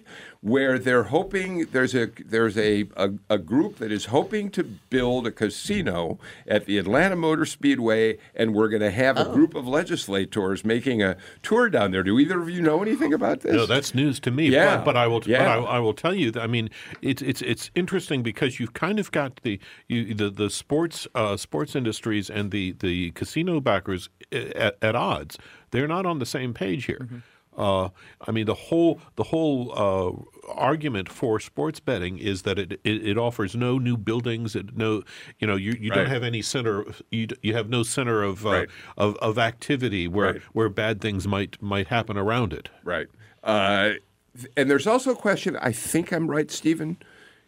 where they're hoping there's a there's a, a, a group that is hoping to build a casino at the Atlanta Motor Speedway, and we're going to have a Oh. group of legislators making a tour down there. Do either of you know anything about this? No, that's news to me. Yeah. But, but I will. Yeah. But I, I will tell you that. I mean, it's it's it's interesting because you've kind of got the you, the the sports uh, sports industries and the the casino backers at, at odds. They're not on the same page here. Mm-hmm. Uh, I mean, the whole the whole uh, argument for sports betting is that it, it, it offers no new buildings. It no, you know, you, you Right. don't have any center. You d- you have no center of uh, Right. of, of activity where Right. where bad things might might happen around it. Right. Uh, th- and there's also a question, I think I'm right, Stephen,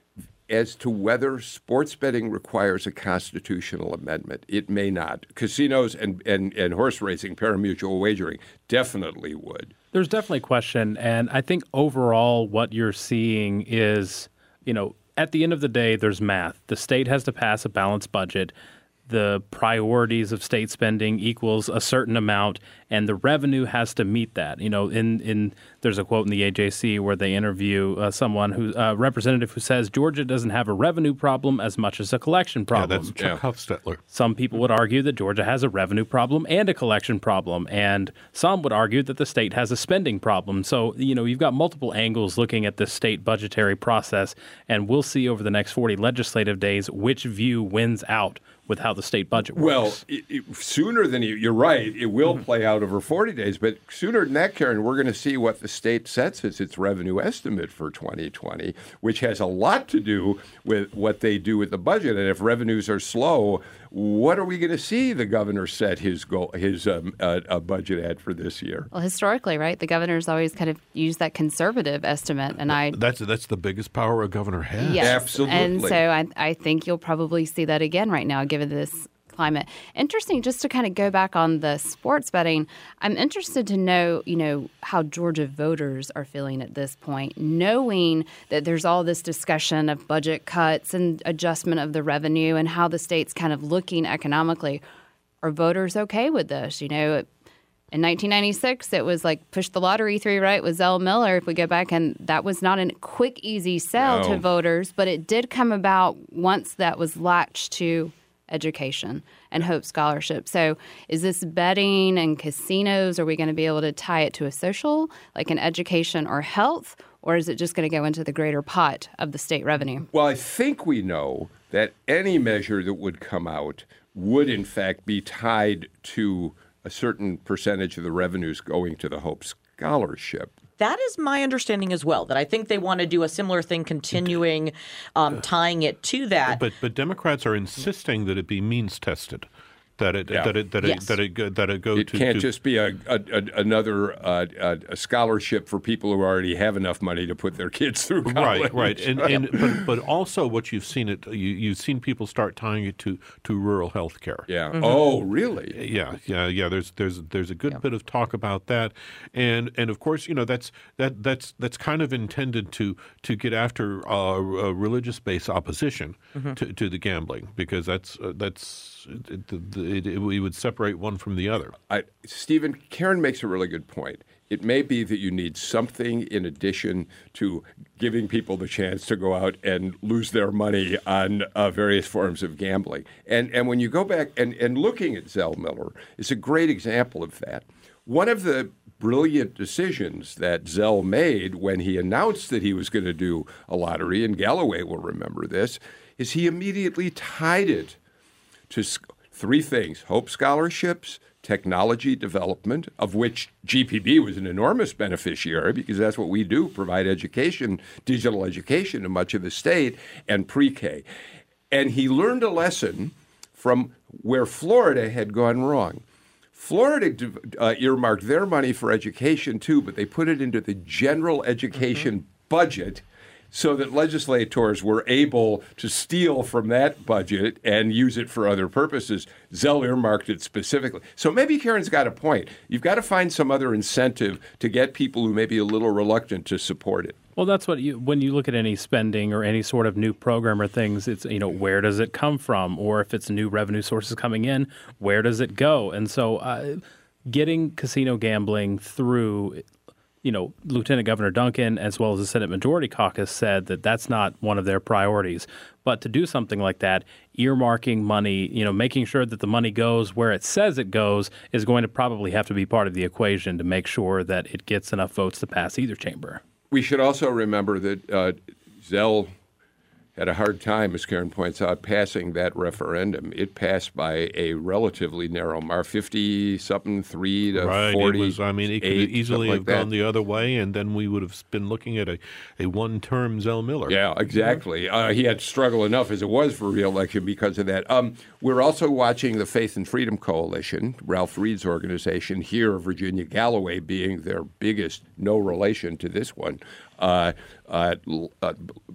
as to whether sports betting requires a constitutional amendment. It may not. Casinos and, and, and horse racing, parimutuel wagering, definitely would. There's definitely a question, and I think overall what you're seeing is, you know, at the end of the day, there's math. The state has to pass a balanced budget. The priorities of state spending equals a certain amount, and the revenue has to meet that. You know, in, in there's a quote in the A J C where they interview uh, someone who a uh, representative who says Georgia doesn't have a revenue problem as much as a collection Yeah, problem. that's Chuck Hufstetler. Some people would argue that Georgia has a revenue problem and a collection problem, and some would argue that the state has a spending problem. So, you know, you've got multiple angles looking at this state budgetary process, and we'll see over the next forty legislative days which view wins out with how the state budget works. Well, it, it, sooner than you, you're right, it will Mm-hmm. play out over forty days, but sooner than that, Karen, we're going to see what the state sets as its revenue estimate for twenty twenty, which has a lot to do with what they do with the budget. And if revenues are slow, what are we going to see the governor set his goal, his um, uh, uh, budget at for this year? Well, historically, right, the governor's always kind of used that conservative estimate, and I That's that's the biggest power a governor has. yes, Absolutely. and so I, I think you'll probably see that again right now, given this climate. Interesting, just to kind of go back on the sports betting, I'm interested to know, you know, how Georgia voters are feeling at this point, knowing that there's all this discussion of budget cuts and adjustment of the revenue and how the state's kind of looking economically. Are voters okay with this? You know, in nineteen ninety-six, it was like push the lottery through, right, with Zell Miller, if we go back, and that was not a quick, easy sell No. to voters, but it did come about once that was latched to education and Hope Scholarship. So is this betting and casinos, are we going to be able to tie it to a social, like an education or health, or is it just going to go into the greater pot of the state revenue? Well, I think we know that any measure that would come out would, in fact, be tied to a certain percentage of the revenues going to the Hope Scholarship. That is my understanding as well, that I think they want to do a similar thing, continuing um, tying it to that. But but Democrats are insisting that it be means tested, that it Yeah. that it that Yes. it that it go, that it go It to can't to, just be a, a, a another uh, a, a scholarship for people who already have enough money to put their kids through college. Right, right, and and but, but also what you've seen it you you've seen people start tying it to, to rural health care. Yeah. Oh, really? Yeah, yeah, yeah. There's there's there's a good bit of talk about that, and and of course you know that's that that's that's kind of intended to to get after uh, a religious based opposition to, to the gambling, because that's uh, that's it, it, it, it, we would separate one from the other. I, Stephen, Karen makes a really good point. It may be that you need something in addition to giving people the chance to go out and lose their money on uh, various forms of gambling. And and when you go back and, and looking at Zell Miller is a great example of that. One of the brilliant decisions that Zell made when he announced that he was going to do a lottery, and Galloway will remember this, is he immediately tied it to sc- three things: Hope Scholarships, technology development, of which G P B was an enormous beneficiary because that's what we do, provide education, digital education to much of the state, and pre-K. And he learned a lesson from where Florida had gone wrong. Florida uh, earmarked their money for education too, but they put it into the general education budget so that legislators were able to steal from that budget and use it for other purposes. Zell earmarked it specifically. So maybe Karen's got a point. You've got to find some other incentive to get people who may be a little reluctant to support it. Well, that's what you, when you look at any spending or any sort of new program or things, it's, you know, where does it come from? Or if it's new revenue sources coming in, where does it go? And so uh, getting casino gambling through you know, Lieutenant Governor Duncan, as well as the Senate Majority Caucus, said that that's not one of their priorities. But to do something like that, earmarking money, you know, making sure that the money goes where it says it goes is going to probably have to be part of the equation to make sure that it gets enough votes to pass either chamber. We should also remember that uh, Zell had a hard time, as Karen points out, passing that referendum. It passed by a relatively narrow mark, fifty-something, three to right. forty. It was, I mean, it could eight, easily like have that. gone the other way, and then we would have been looking at a, a one-term Zell Miller. Yeah, exactly. Uh, he had to struggle enough as it was for re-election because of that. Um, we're also watching the Faith and Freedom Coalition, Ralph Reed's organization, here, Virginia Galloway being their biggest, no relation to this one, uh, uh, uh,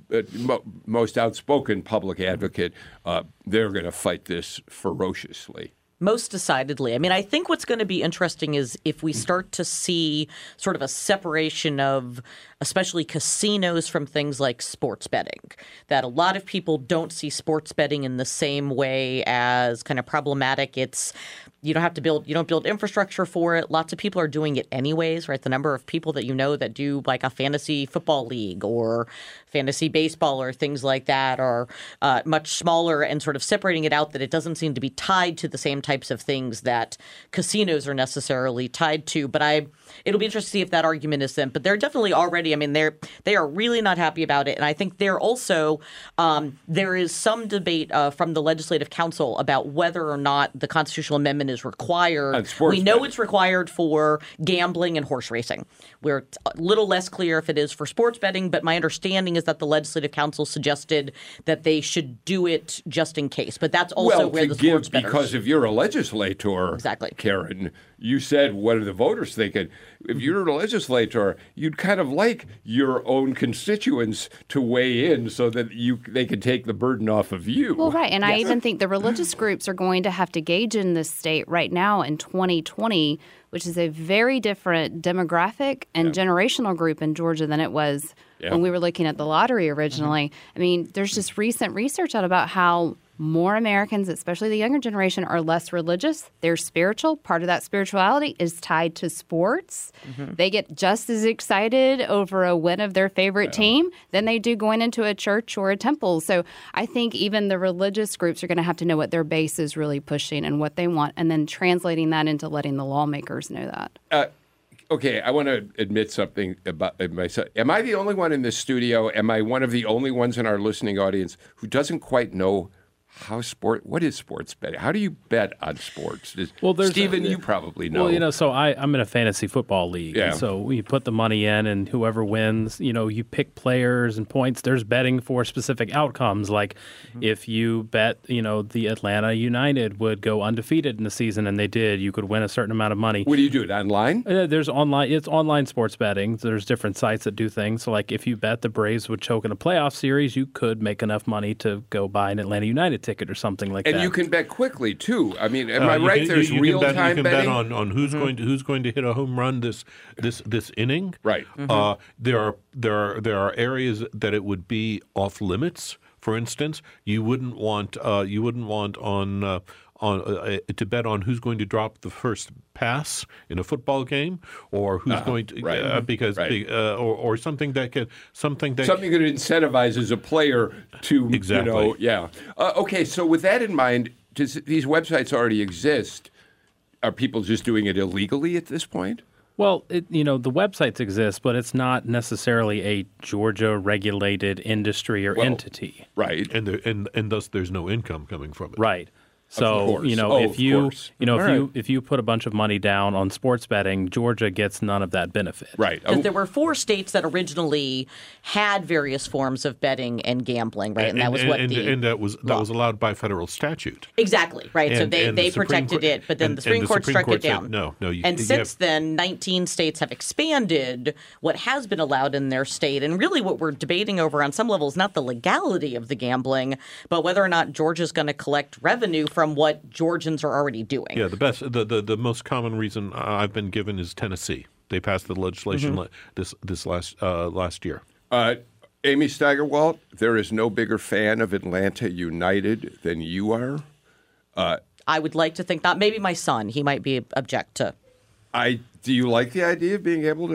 mo- most outspoken public advocate. Uh, they're going to fight this ferociously. Most decidedly. I mean, I think what's going to be interesting is if we start to see sort of a separation of especially casinos from things like sports betting, that a lot of people don't see sports betting in the same way as kind of problematic. It's you don't have to build you don't build infrastructure for it. Lots of people are doing it anyways, right? The number of people that you know that do like a fantasy football league or fantasy baseball or things like that are uh, much smaller, and sort of separating it out that it doesn't seem to be tied to the same types of things that casinos are necessarily tied to. But I it'll be interesting to see if that argument is sent. But they're definitely already, I mean, they're they are really not happy about it. And I think they're also um, there is some debate uh, from the Legislative Council about whether or not the constitutional amendment is required. We know betting. It's required for gambling and horse racing. We're a little less clear if it is for sports betting, but my understanding is that the Legislative Council suggested that they should do it just in case. But that's also well, where to the sports give, bettors. because if you're a legislator, Exactly. Karen, you said, what are the voters thinking? If you're a legislator, you'd kind of like your own constituents to weigh in so that you they can take the burden off of you. Well, right. And I even think the religious groups are going to have to gauge in this state right now in twenty twenty, which is a very different demographic and yeah. generational group in Georgia than it was yeah. when we were looking at the lottery originally. Mm-hmm. I mean, there's just recent research out about how more Americans, especially the younger generation, are less religious. They're spiritual. Part of that spirituality is tied to sports. Mm-hmm. They get just as excited over a win of their favorite yeah. team than they do going into a church or a temple. So I think even the religious groups are going to have to know what their base is really pushing and what they want, and then translating that into letting the lawmakers know that. Uh, okay, I want to admit something about myself. Am I the only one in this studio? Am I one of the only ones in our listening audience who doesn't quite know how sport? What is sports betting? How do you bet on sports? Does, well, Stephen, a, you probably know. Well, you know, so I, I'm in a fantasy football league. Yeah. And so we put the money in, and whoever wins, you know, you pick players and points. There's betting for specific outcomes. Like mm-hmm. if you bet, you know, the Atlanta United would go undefeated in the season, and they did, you could win a certain amount of money. What do you do? It online? Uh, there's online. It's online sports betting. There's different sites that do things. So, like, if you bet the Braves would choke in a playoff series, you could make enough money to go buy an Atlanta United ticket or something like and that. And you can bet quickly too. I mean, am uh, I right? Can, There's you, you real can bet, time you can betting bet on, on who's mm-hmm. going to who's going to hit a home run this this this inning. Right. Mm-hmm. Uh, there are there are there are areas that it would be off limits. For instance, you wouldn't want uh, you wouldn't want on. Uh, On, uh, to bet on who's going to drop the first pass in a football game, or who's uh-huh. going to right. uh, because right. uh, or, or something that can something that something that incentivizes a player to exactly. you know yeah uh, okay. So with that in mind, does these websites already exist? Are people just doing it illegally at this point? Well, it, you know, the websites exist, but it's not necessarily a Georgia-regulated industry or well, entity. Right. And, there, and and thus there's no income coming from it. Right. So, you know, oh, if you course. you know, All if right. you if you put a bunch of money down on sports betting, Georgia gets none of that benefit. Right. Because oh. there were four states that originally had various forms of betting and gambling, right? And, and that was and, what and, the and that was that law. was allowed by federal statute. Exactly, right. And, so they, and they the protected Court, it, but then and, the Supreme the Court Supreme struck Court it down. Said, no, no. You, and you since have, then, nineteen states have expanded what has been allowed in their state. And really what we're debating over on some level is not the legality of the gambling, but whether or not Georgia's going to collect revenue from what Georgians are already doing. Yeah, the best, the, the, the most common reason I've been given is Tennessee. They passed the legislation mm-hmm. this this last uh, last year. Uh, Amy Steigerwalt, there is no bigger fan of Atlanta United than you are. Uh, I would like to think not. Maybe my son. He might be object to. I do you like the idea of being able to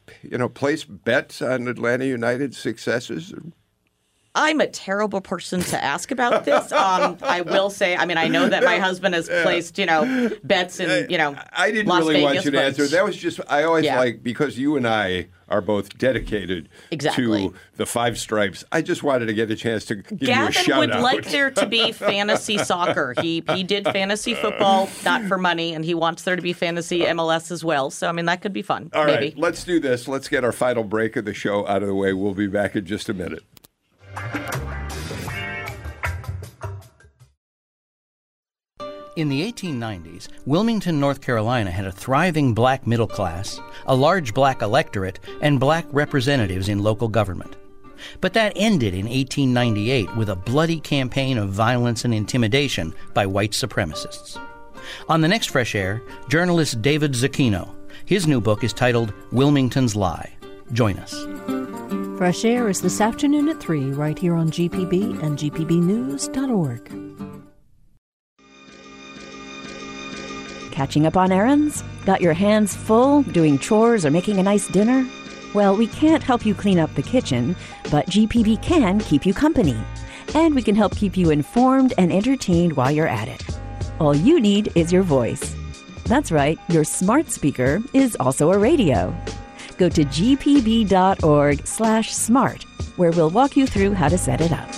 you know, place bets on Atlanta United's successes? I'm a terrible person to ask about this. Um, I will say, I mean, I know that my husband has placed, you know, bets in, you know, I didn't Las really Vegas, want you to but- answer. That was just, I always Yeah. like, because you and I are both dedicated Exactly. to the Five Stripes, I just wanted to get a chance to give Gavin you a shout would out. like there to be fantasy soccer. He he did fantasy football, not for money, and he wants there to be fantasy M L S as well. So, I mean, that could be fun. All maybe. right, let's do this. Let's get our final break of the show out of the way. We'll be back in just a minute. In the eighteen nineties, Wilmington, North Carolina had a thriving black middle class, a large black electorate, and black representatives in local government. But that ended in eighteen ninety-eight with a bloody campaign of violence and intimidation by white supremacists. On the next Fresh Air, journalist David Zucchino. His new book is titled Wilmington's Lie. Join us. Fresh Air is this afternoon at three, right here on G P B and G P B news dot org. Catching up on errands? Got your hands full doing chores or making a nice dinner? Well, we can't help you clean up the kitchen, but G P B can keep you company. And we can help keep you informed and entertained while you're at it. All you need is your voice. That's right, your smart speaker is also a radio. Go to g p b dot org slash smart, where we'll walk you through how to set it up.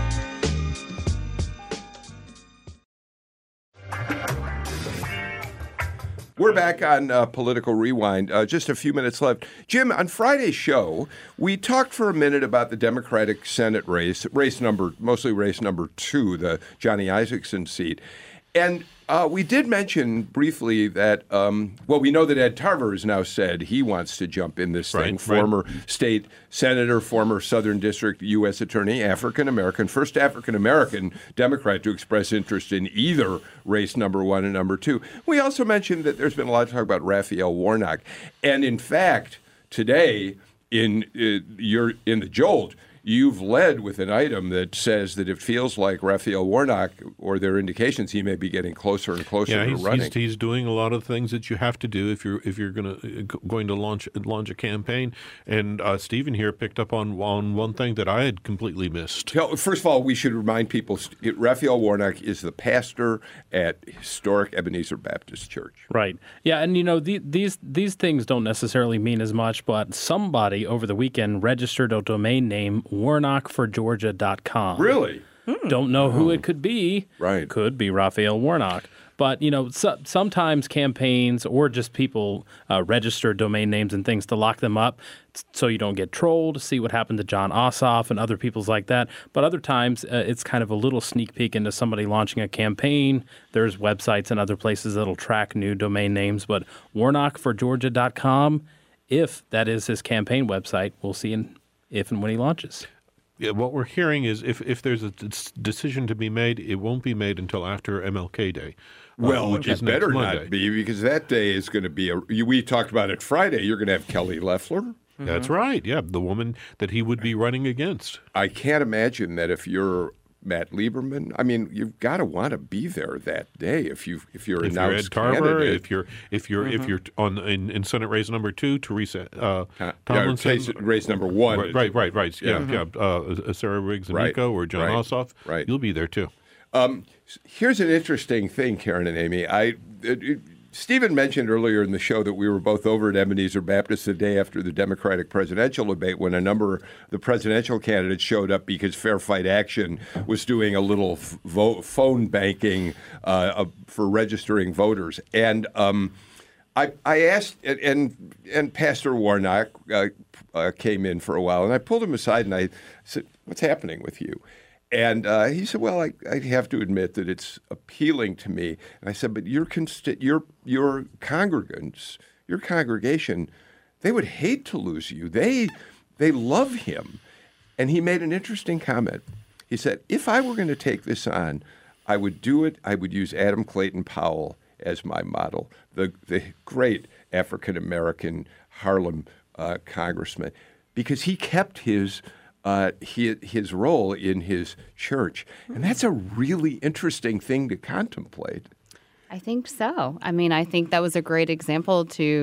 We're back on uh, Political Rewind. Uh, just a few minutes left. Jim, on Friday's show, we talked for a minute about the Democratic Senate race, race number, mostly race number two, the Johnny Isakson seat. And uh, we did mention briefly that, um, well, we know that Ed Tarver has now said he wants to jump in this thing. Right, right. Former state senator, former Southern District U S attorney, African-American, first African-American Democrat to express interest in either race number one and number two. We also mentioned that there's been a lot of talk about Raphael Warnock. And in fact, today in uh, your in the Jolt, you've led with an item that says that it feels like Raphael Warnock, or there are indications he may be getting closer and closer Yeah, to he's, running. he's, he's doing a lot of things that you have to do if you're if you're going to going to launch launch a campaign. And uh, Stephen here picked up on on one thing that I had completely missed. Tell- First of all, we should remind people, Raphael Warnock is the pastor at historic Ebenezer Baptist Church. Right. Yeah, and you know the, these these things don't necessarily mean as much, but somebody over the weekend registered a domain name warnock for georgia dot com. Really? Don't know who it could be. Right. Could be Raphael Warnock. But, you know, so, sometimes campaigns or just people uh, register domain names and things to lock them up so you don't get trolled, see what happened to John Ossoff and other people's like that. But other times uh, it's kind of a little sneak peek into somebody launching a campaign. There's websites and other places that'll track new domain names. But warnock for georgia dot com, if that is his campaign website, we'll see in, if and when he launches. Yeah, what we're hearing is if, if there's a d- decision to be made, it won't be made until after M L K Day. uh, Well, which it is next better Monday. not be, because that day is going to be a. We talked about it Friday. You're going to have Kelly Loeffler. That's right. Yeah, the woman that he would be running against. I can't imagine that if you're Matt Lieberman, I mean, you've got to want to be there that day if you if you're If you're announced Ed Carver, candidate. if you're if you're if you're on in, in Senate race number two, Teresa uh, Uh, Tomlinson, yeah, race- race number one. right, right, right, right. Yeah, Yeah. yeah. Uh, Sarah Riggs and Right, Nico or John right, Ossoff. right. You'll be there too. Um, here's an interesting thing, Karen and Amy. I it, it, Stephen mentioned earlier in the show that we were both over at Ebenezer Baptist the day after the Democratic presidential debate when a number of the presidential candidates showed up because Fair Fight Action was doing a little f- vo- phone banking uh, uh, for registering voters. And um, I, I asked, and, and, and Pastor Warnock uh, uh, came in for a while, and I pulled him aside and I said, "What's happening with you?" And uh, he said, "Well, I, I have to admit that it's appealing to me." And I said, "But your consti- your your congregants, your congregation, they would hate to lose you. They they love him." And he made an interesting comment. He said, "If I were going to take this on, I would do it. I would use Adam Clayton Powell as my model, the the great African American Harlem uh, congressman, because he kept his." Uh, his, his role in his church. And that's a really interesting thing to contemplate. I think so. I mean, I think that was a great example to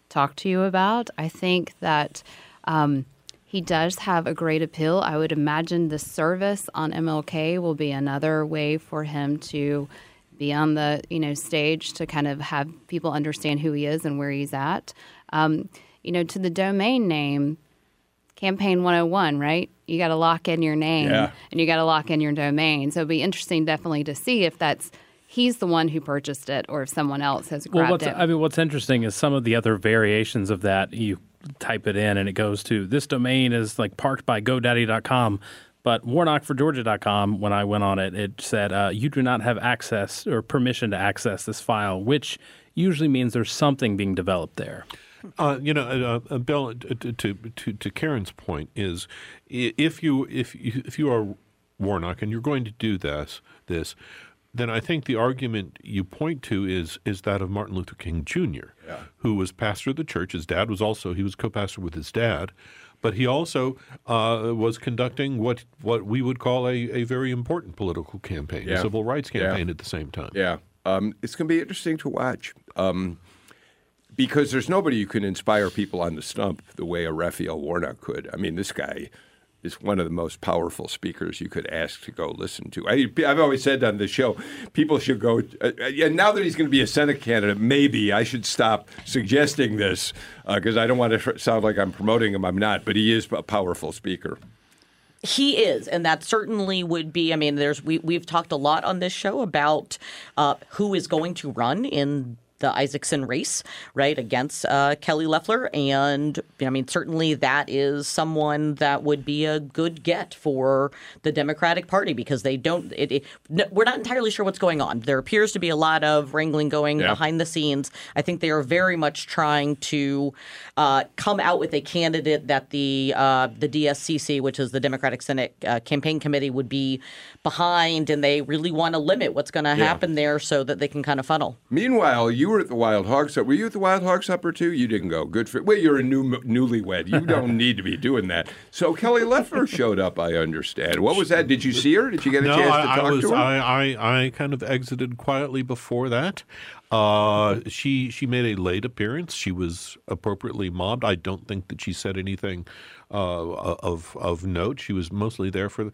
talk to you about. I think that um, he does have a great appeal. I would imagine the service on M L K will be another way for him to be on the you know stage to kind of have people understand who he is and where he's at. Um, you know, to the domain name, Campaign one oh one, right? You got to lock in your name yeah. and you got to lock in your domain. So it'd be interesting definitely to see if that's he's the one who purchased it or if someone else has grabbed well, what's, it. I mean, what's interesting is some of the other variations of that. You type it in and it goes to this domain is like parked by GoDaddy dot com. But Warnock for Georgia dot com, when I went on it, it said uh, you do not have access or permission to access this file, which usually means there's something being developed there. Uh, you know, uh, uh, Bill, to, to to to Karen's point is, if you if you, if you are Warnock and you're going to do this this, then I think the argument you point to is is that of Martin Luther King Junior, yeah. who was pastor of the church. His dad was also he was co-pastor with his dad, but he also uh, was conducting what what we would call a, a very important political campaign, yeah. a civil rights campaign yeah. at the same time. Yeah, um, it's going to be interesting to watch. Um, Because there's nobody who can inspire people on the stump the way a Raphael Warnock could. I mean, this guy is one of the most powerful speakers you could ask to go listen to. I, I've always said on the show, people should go. Uh, and now that he's going to be a Senate candidate, maybe I should stop suggesting this because uh, I don't want to sound like I'm promoting him. I'm not, but he is a powerful speaker. He is, and that certainly would be. I mean, there's we we've talked a lot on this show about uh, who is going to run in the Isaacson race, right, against uh, Kelly Loeffler. And, I mean, certainly that is someone that would be a good get for the Democratic Party because they don't it, it, no, we're not entirely sure what's going on. There appears to be a lot of wrangling going yeah. behind the scenes. I think they are very much trying to uh, come out with a candidate that the uh, the D S C C, which is the Democratic Senate uh, Campaign Committee, would be behind, and they really want to limit what's going to yeah. happen there so that they can kind of funnel. Meanwhile, you were at the Wild Hog Supper. Were you at the Wild Hog Supper too? You didn't go. Good for. Well, you're a new newlywed. You don't need to be doing that. So Kelly Loeffler showed up. I understand. What was that? Did you see her? Did you get a no, chance I, to talk I was, to her? I, I, I kind of exited quietly before that. Uh, she she made a late appearance. She was appropriately mobbed. I don't think that she said anything uh, of of note. She was mostly there for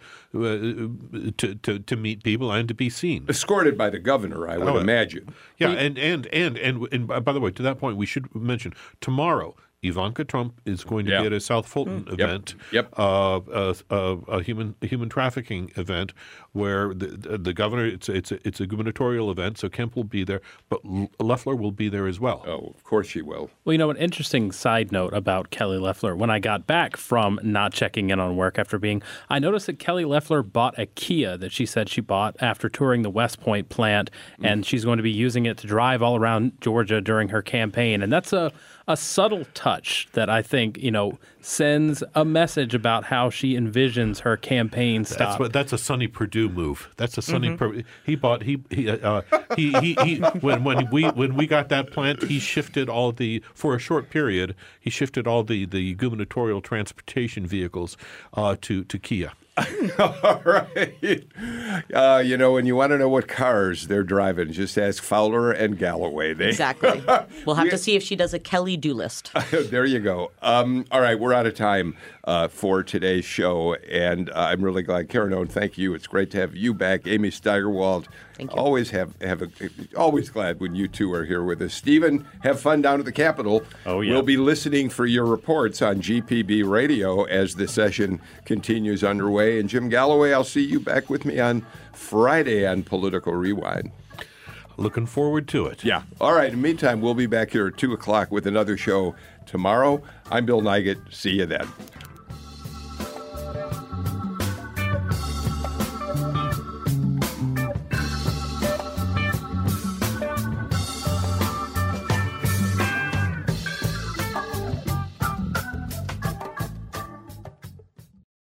uh, to, to to meet people and to be seen. Escorted by the governor, I would oh, imagine. Yeah, he, and, and and and and by the way, to that point, we should mention tomorrow. Ivanka Trump is going to yeah. be at a South Fulton mm. event, yep. Yep. Uh, a, a, a human a human trafficking event, where the the, the governor it's it's a, it's a gubernatorial event, so Kemp will be there, but Loeffler will be there as well. Oh, of course she will. Well, you know, an interesting side note about Kelly Loeffler. When I got back from not checking in on work after being, I noticed that Kelly Loeffler bought a Kia that she said she bought after touring the West Point plant, mm. and she's going to be using it to drive all around Georgia during her campaign, and that's a a subtle touch that I think, you know, sends a message about how she envisions her campaign stop. That's what. That's a Sonny Perdue move. That's a Sonny. Mm-hmm. Perdue. He bought. He he, uh, he he he. When when we when we got that plant, he shifted all the for a short period. He shifted all the, the gubernatorial transportation vehicles uh, to to Kia. All right. Uh, you know, when you want to know what cars they're driving, just ask Fowler and Galloway. They... Exactly. We'll have to see if she does a Kelly do list. There you go. Um, all right, we're out of time uh, for today's show, and uh, I'm really glad. Karen Owen, thank you. It's great to have you back. Amy Steigerwald. Thank you. Always have, have a, always glad when you two are here with us. Stephen, have fun down at the Capitol. Oh, yeah. We'll be listening for your reports on G P B Radio as the session continues underway. And Jim Galloway, I'll see you back with me on Friday on Political Rewind. Looking forward to it. Yeah. All right. In the meantime, we'll be back here at two o'clock with another show tomorrow. I'm Bill Nigut. See you then.